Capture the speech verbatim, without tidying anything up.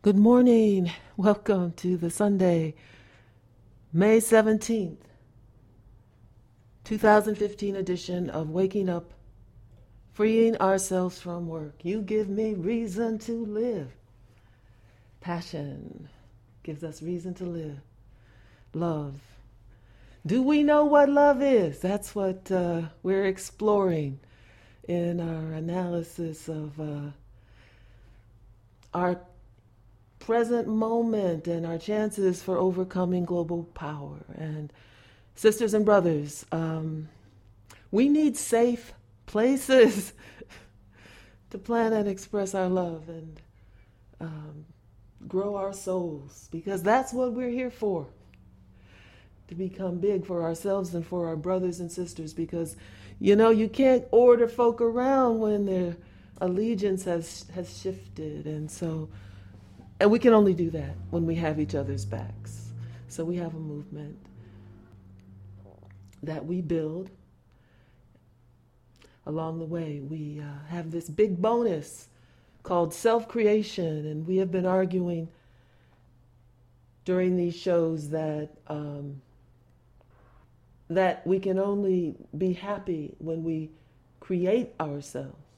Good morning. Welcome to the Sunday, May seventeenth, twenty fifteen edition of Waking Up, Freeing Ourselves from Work. You give me reason to live. Passion gives us reason to live. Love. Do we know what love is? That's what uh, we're exploring in our analysis of uh, our present moment and our chances for overcoming global power. And sisters and brothers, um, we need safe places to plan and express our love and um, grow our souls, because that's what we're here for, to become big for ourselves and for our brothers and sisters, because, you know, you can't order folk around when their allegiance has, has shifted. And so And we can only do that when we have each other's backs. So we have a movement that we build. Along the way, we uh, have this big bonus called self-creation, and we have been arguing during these shows that um, that we can only be happy when we create ourselves.